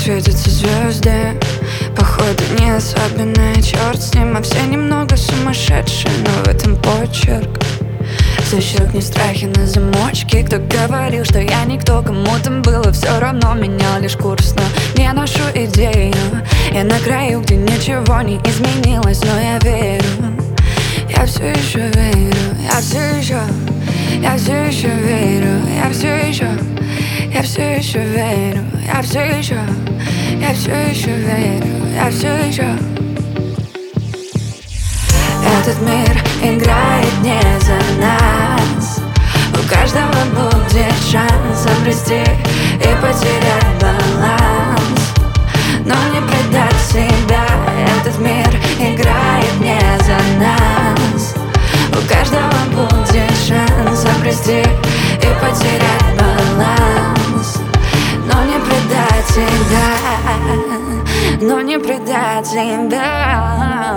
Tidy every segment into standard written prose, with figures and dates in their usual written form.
светятся звезды. Походу не особенно, черт с ним, а все немного сумасшедшие, но в этом почерк. Защелкни страхи на замочке. Кто говорил, что я никто, кому-то было все равно. Менял лишь курс, но не ношу идею. Я на краю, где ничего не изменилось, но я верю. Я все еще верю, я все еще верю, я все еще верю, я все еще верю, я все еще. Этот мир играет не за нас. У каждого будет шанс обрести и потерять баланс, но не предать себя. Этот мир играет не за нас. У каждого будет шанс обрести и потерять баланс, но не предать себя, но не предать себя,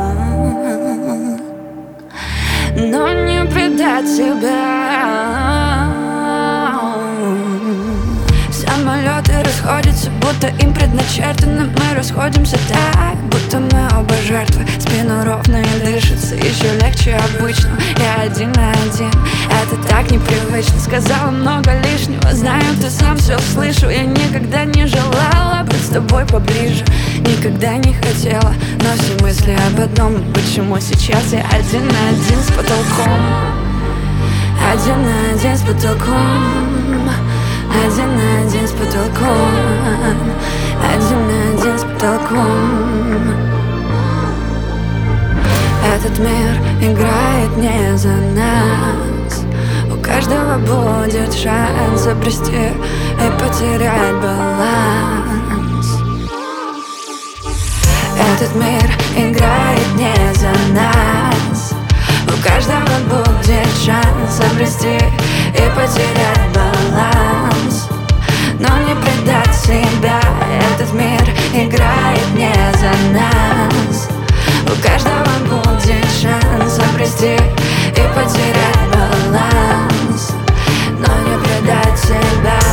но не предать себя. Самолеты расходятся, будто им предначертано. Мы расходимся так, будто мы оба жертвы. Спину ровно и дышится еще легче обычно. Я один на один, это так непривычно. Сказала много лишнего, знаю, ты сам все слышу. Я никогда не желала быть с тобой поближе, никогда не хотела, но все мысли об одном. Почему сейчас я один на один с потолком? Один на один с потолком. Один на один с потолком. Один на один с потолком. Этот мир играет не за нас. У каждого будет шанс обрести и потерять баланс. Этот мир играет не за нас. У каждого будет шанс обрести и потерять баланс, но не предать себя. Этот мир играет не за нас. У каждого будет шанс обрести и потерять баланс, но не предать себя.